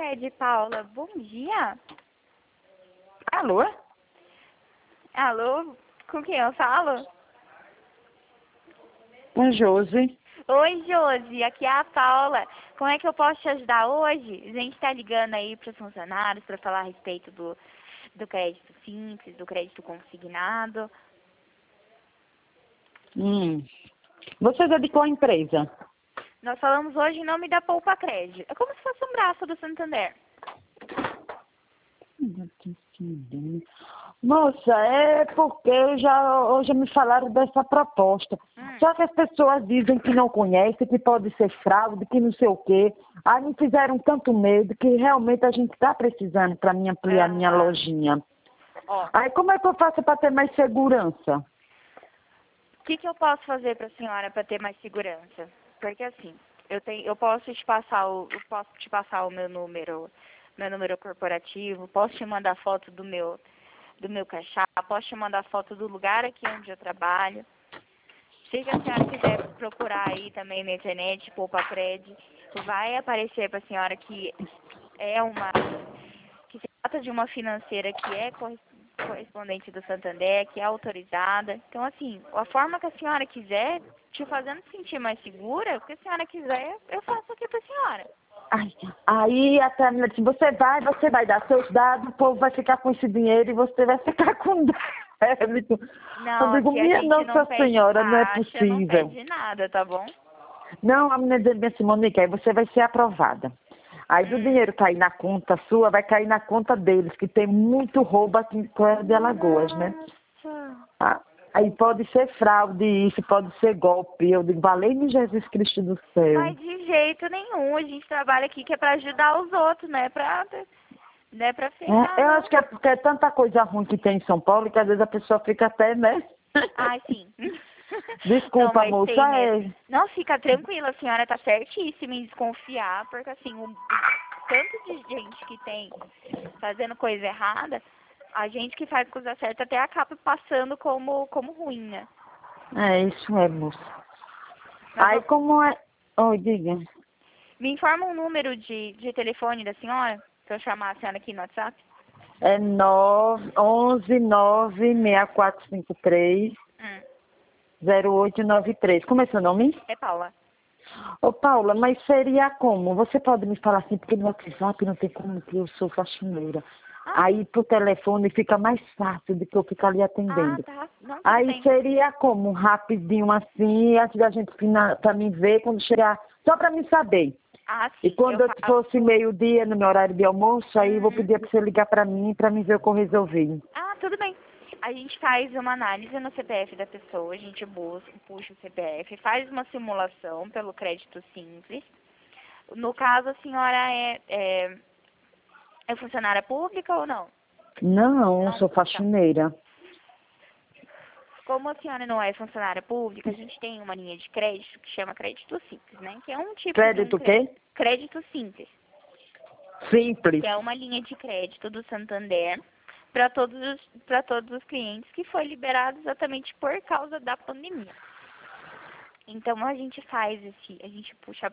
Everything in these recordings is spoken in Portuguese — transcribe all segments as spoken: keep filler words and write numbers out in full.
Cred, Paula. Bom dia. Alô? Alô? Com quem eu falo? Com Josi. Oi, Josi. Aqui é a Paula. Como é que eu posso te ajudar hoje? A gente está ligando aí para os funcionários para falar a respeito do, do crédito simples, do crédito consignado. Hum. Vocês é de qual empresa? Nós falamos hoje em nome da Poupa Cred. É como se fosse um braço do Santander. Moça, é porque já, hoje me falaram dessa proposta. Hum. Só que as pessoas dizem que não conhecem, que pode ser fraude, que não sei o quê. Aí me fizeram tanto medo que realmente a gente está precisando para mim ampliar minha Ah. lojinha. Ó, Aí como é que eu faço para ter mais segurança? o que, que eu posso fazer para a senhora para ter mais segurança? Porque assim, eu tenho, eu posso te passar o, eu posso te passar o meu número, meu número corporativo, posso te mandar foto do meu, do meu crachá, posso te mandar foto do lugar aqui onde eu trabalho. Se a senhora quiser procurar aí também na internet, Poupa Cred, vai aparecer para a senhora que é uma, que se trata de uma financeira que é corre- correspondente do Santander, que é autorizada. Então, assim, a forma que a senhora quiser, te fazendo sentir mais segura, o que a senhora quiser, eu faço aqui para a senhora. Ai, aí até a menina disse, você vai, você vai dar seus dados, o povo vai ficar com esse dinheiro e você vai ficar com débito. Não, Eu digo, aqui a minha gente Nossa não pede Senhora, não é taxa, não possível. pede nada, tá bom? Não, a menina disse assim, Monique, aí você vai ser aprovada. Aí do Hum. dinheiro cair na conta sua, vai cair na conta deles, que tem muito roubo aqui em Coelho de Alagoas, né? Nossa. Ah, aí pode ser fraude, isso pode ser golpe. Eu digo, valeu-me Jesus Cristo do céu. Mas de jeito nenhum, a gente trabalha aqui que é pra ajudar os outros, né? Pra, não é pra ferrar, É, eu não. acho que é porque é tanta coisa ruim que tem em São Paulo que às vezes a pessoa fica até, né? Ai, sim. Não, Desculpa, mas tem moça, mesmo. é. Não, fica tranquila, a senhora tá certíssima em desconfiar, porque assim, o, o tanto de gente que tem fazendo coisa errada, a gente que faz coisa certa até acaba passando como, como ruim, né? É, isso é, moça. Mas Aí vou- como é. Oi, diga. me informa um número de, de telefone da senhora, pra eu chamar a senhora aqui no WhatsApp. É nove onze nove seis quatro cinco três Hum, zero oito nove três. Como é seu nome? é Paula. Ô, Paula, mas seria como? Você pode me falar assim, porque no WhatsApp não tem como que eu sou faxineira. Ah, Aí pro telefone fica mais fácil do que eu ficar ali ah, atendendo. tá. Não, tudo Aí bem. seria como? Rapidinho assim, antes da gente final, pra me ver, quando chegar, só pra me saber. Ah, E sim, quando eu eu faço. fosse meio-dia, no meu horário de almoço, aí eu vou Uhum. pedir pra você ligar pra mim, pra me ver o que eu resolvi. Ah, tudo bem. A gente faz uma análise no C P F da pessoa, a gente busca, puxa o C P F, faz uma simulação pelo crédito simples. No caso, a senhora é, é, é funcionária pública ou não? Não, eu Não. sou Tá. faxineira. Como a senhora não é funcionária pública, a gente tem uma linha de crédito que chama crédito simples, né? Que é um tipo de um Crédito o crédito. quê? Crédito simples, Simples. que é uma linha de crédito do Santander para todos os, para todos os clientes que foi liberado exatamente por causa da pandemia. Então a gente faz esse, a gente puxa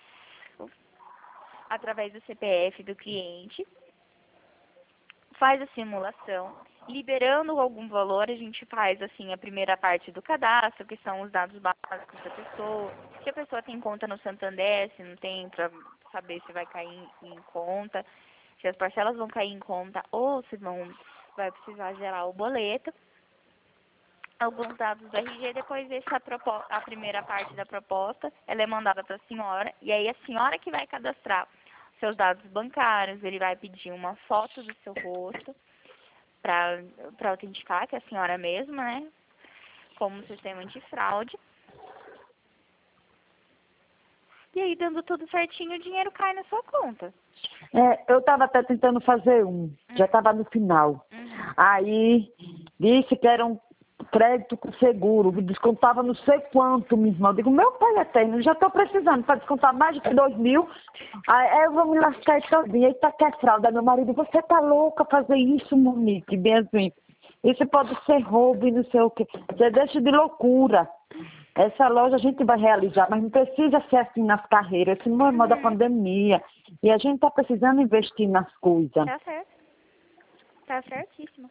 através do C P F do cliente, faz a simulação, liberando algum valor, a gente faz assim a primeira parte do cadastro, que são os dados básicos da pessoa, se a pessoa tem conta no Santander, se não tem, para saber se vai cair em, em conta, se as parcelas vão cair em conta ou se vão vai precisar gerar o boleto. Alguns dados do R G, depois essa propo- a primeira parte da proposta, ela é mandada para a senhora, e aí a senhora que vai cadastrar seus dados bancários, ele vai pedir uma foto do seu rosto para para autenticar que é a senhora mesma, né, como um sistema antifraude. E aí, dando tudo certinho, o dinheiro cai na sua conta. É, eu estava até tentando fazer um, já Hum. estava no final. Uhum. Aí disse que era um crédito com seguro, que descontava não sei quanto, minha irmã. Eu digo, meu pai eterno, já estou precisando para descontar mais de dois mil. Aí eu vou me lascar todinha. Eita, que é fraude. Aí meu marido, você tá louca fazer isso, Monique? Bem assim, isso pode ser roubo e não sei o quê. Você deixa de loucura. Essa loja a gente vai realizar, mas não precisa ser assim nas carreiras, isso não é moda da Uhum. pandemia. E a gente tá precisando investir nas coisas. Tá certo. Tá certíssimo.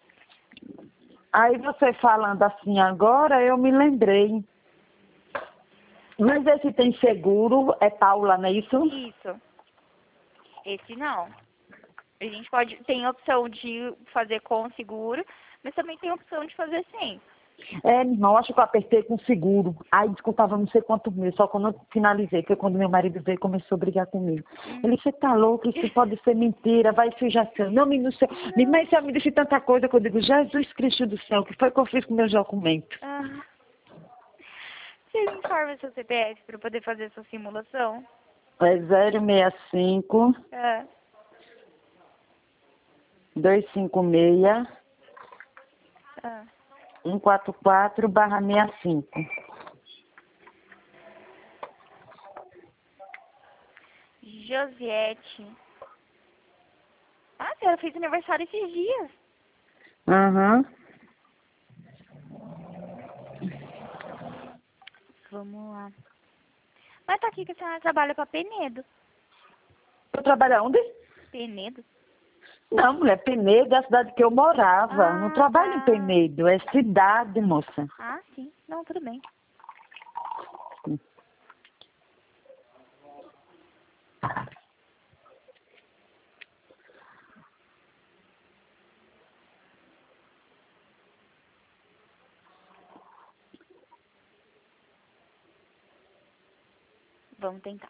Aí você falando assim agora, eu me lembrei. Mas esse tem seguro, é Paula, não é isso? Isso. Esse não. A gente pode, tem a opção de fazer com seguro, mas também tem a opção de fazer sem. É, meu irmão, acho que eu apertei com seguro. Aí descontava não sei quanto mil, só quando eu finalizei, foi quando meu marido veio e começou a brigar comigo. Hum. Ele, você tá louco, isso pode ser mentira, vai sujar seu nome no céu. Mas você me disse tanta coisa que eu digo, Jesus Cristo do céu, o que foi que eu fiz com meus documentos? Ah. Você me informa seu C P F para poder fazer essa simulação? É zero seis cinco, É. dois cinco seis, Ah. um quatro quatro barra sessenta e cinco. Josiette. Ah, a senhora fez aniversário esses dias. Aham. Vamos lá. Mas tá aqui que a senhora trabalha pra Penedo. Eu trabalho onde? Penedo? Não, mulher, Penedo é a cidade que eu morava. Ah, Não trabalho em tá. Penedo, é cidade, moça. Ah, sim. Não, tudo bem. Vamos tentar.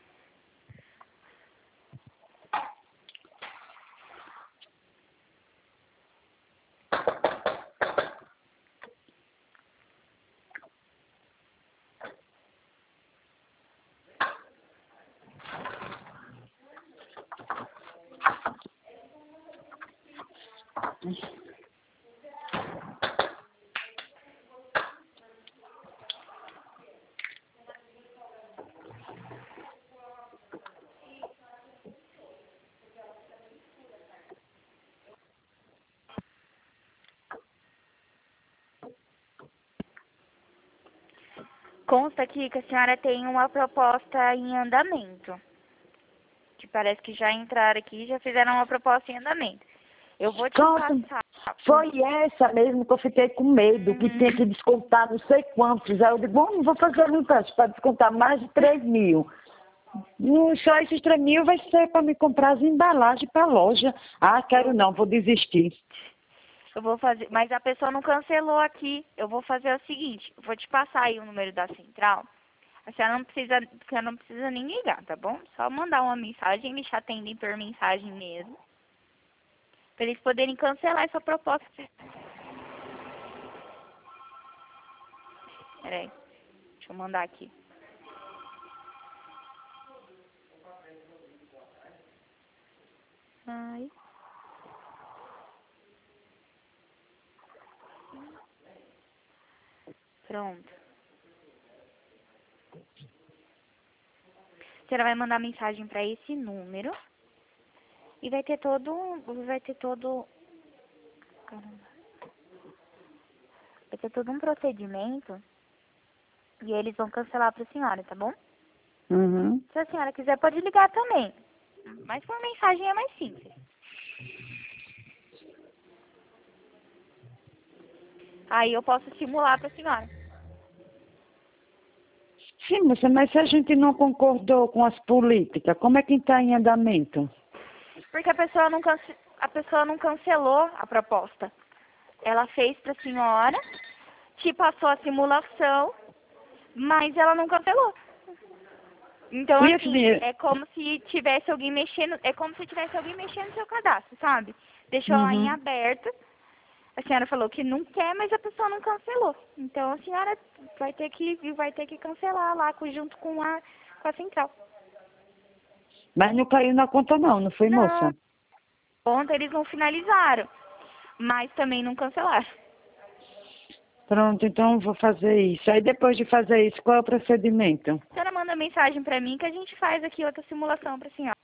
Consta aqui que a senhora tem uma proposta em andamento. Que parece que já entraram aqui e já fizeram uma proposta em andamento. Eu vou te Pronto. passar. Foi essa mesmo que eu fiquei com medo, que Uhum. tinha que descontar não sei quantos. Aí eu digo, bom, não vou fazer um empréstimo para descontar mais de três mil. Não, só esses três mil vai ser para me comprar as embalagens para a loja. Ah, quero não, vou desistir. Eu vou fazer, mas a pessoa não cancelou aqui. Eu vou fazer o seguinte, eu vou te passar aí o número da central. A senhora não precisa, a senhora não precisa nem ligar, tá bom? Só mandar uma mensagem, eles te atendem por mensagem mesmo. Pra eles poderem cancelar essa proposta. Peraí, deixa eu mandar aqui. Ai. Pronto. A senhora vai mandar mensagem para esse número e vai ter todo, vai ter todo, caramba, vai ter todo um procedimento e eles vão cancelar para a senhora, tá bom? Uhum. Se a senhora quiser pode ligar também, mas por mensagem é mais simples. Aí eu posso simular para a senhora. Sim, moça, mas se a gente não concordou com as políticas, como é que está em andamento? Porque a pessoa não cance... a pessoa não cancelou a proposta. Ela fez para a senhora, te passou a simulação, mas ela não cancelou. Então, E esse assim, dinheiro? é como se tivesse alguém mexendo, é como se tivesse alguém mexendo no seu cadastro, sabe? Deixou lá em Uhum. aberto. A senhora falou que não quer, mas a pessoa não cancelou. Então a senhora vai ter que vai ter que cancelar lá com- junto com a com a central. Mas não caiu na conta não, não foi, Não, moça? ontem eles não finalizaram, mas também não cancelaram. Pronto, então vou fazer isso. Aí depois de fazer isso, qual é o procedimento? A senhora manda mensagem pra mim que a gente faz aqui outra simulação pra senhora.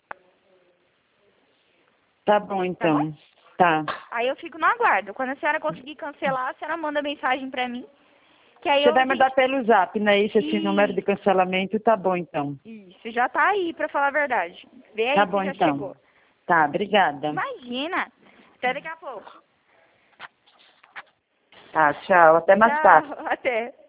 Tá bom, Tá então. bom? Tá. Aí eu fico no aguardo. Quando a senhora conseguir cancelar, a senhora manda mensagem pra mim Que aí Você eu, vai mandar pelo zap, né? Isso, esse Isso. número de cancelamento, tá bom então. Isso, já tá aí, pra falar a verdade. Vê aí Tá se bom já então. chegou. Tá, obrigada. Imagina. Até daqui a pouco. Tá, tchau. Até mais tarde. Tchau, até.